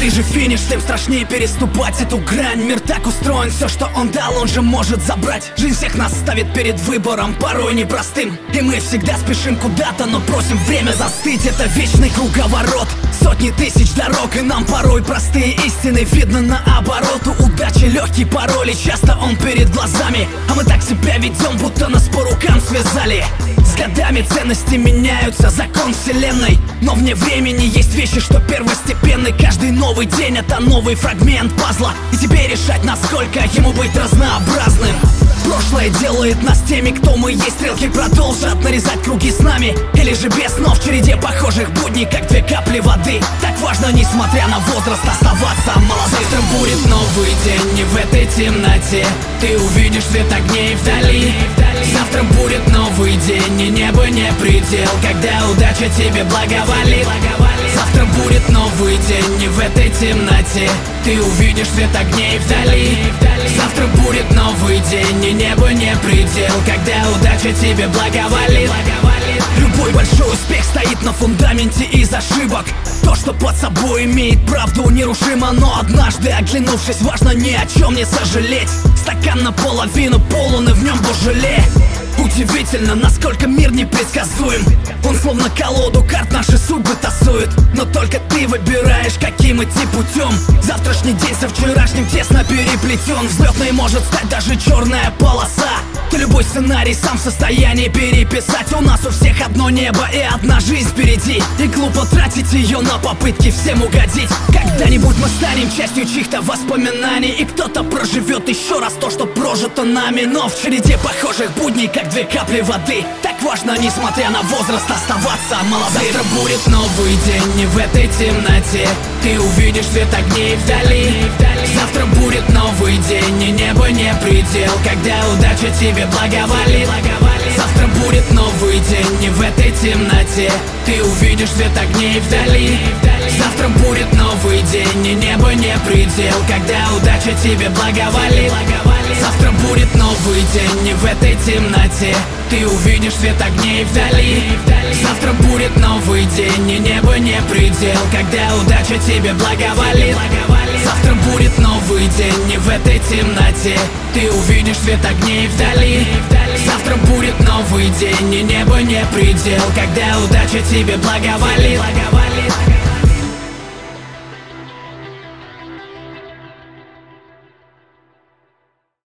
ближе финиш, тем страшнее переступать эту грань. Мир так устроен, все, что он дал, он же может забрать. Жизнь всех нас ставит перед выбором, порой непростым. И мы всегда спешим куда-то, но просим время застыть. Это вечный круговорот, сотни тысяч дорог, и нам порой простые истины видно наоборот. У удачи легкий пароль, и часто он перед глазами, а мы так себя ведем, будто нас по рукам связали. С годами ценности меняются, закон вселенной, но вне времени есть вещи, что первостепенны. Каждый новый день — это новый фрагмент пазла, и теперь решать, насколько ему быть разнообразным. Прошлое делает нас теми, кто мы есть. Стрелки продолжат нарезать круги с нами, или же без, но в череде похожих будней, как две капли воды. Так важно, несмотря на возраст, оставаться молодым. Завтра будет новый день, и в этой темноте ты увидишь свет огней вдали. Завтра будет новый день, и небо не предел, когда удача тебе благоволит. Завтра будет новый день, и в этой темноте ты увидишь свет огней вдали. Завтра будет новый день, и небо не предел, когда удача тебе благоволит. Любой большой успех стоит на фундаменте из ошибок. То, что под собой имеет правду, нерушимо. Но однажды, оглянувшись, важно ни о чем не сожалеть. Стакан наполовину полон, и в нем Божале. Удивительно, насколько мир непредсказуем. Он словно колоду карт наши судьбы тасует. Но только ты выбираешь, каким идти путем. Завтрашний день со вчерашним тесно переплетен. Взлетной может стать даже черная полоса. Ты любой сценарий сам в состоянии переписать. У нас у всех одно небо и одна жизнь впереди, и глупо тратить ее на попытки всем угодить. Когда-нибудь мы станем частью чьих-то воспоминаний, и кто-то проживет еще раз то, что прожито нами. Но в череде похожих будней, как две капли воды, так важно, несмотря на возраст, оставаться молодым. Завтра будет новый день, и в этой темноте ты увидишь свет огней вдали. Завтра будет новый день, и небо не предел, когда удача тебе благоволит. Завтра будет новый день, и в этой темноте ты увидишь свет огней вдали. Завтра будет новый день, и небо не предел, когда удача тебе благоволит. Завтра будет новый день, и в этой темноте ты увидишь свет огней вдали. Завтра будет новый день, и небо не предел, когда удача тебе благоволит. Завтра будет новый день, и в этой темноте ты увидишь свет огней вдали. Завтра будет новый день, и небо не предел, когда удача тебе благоволит.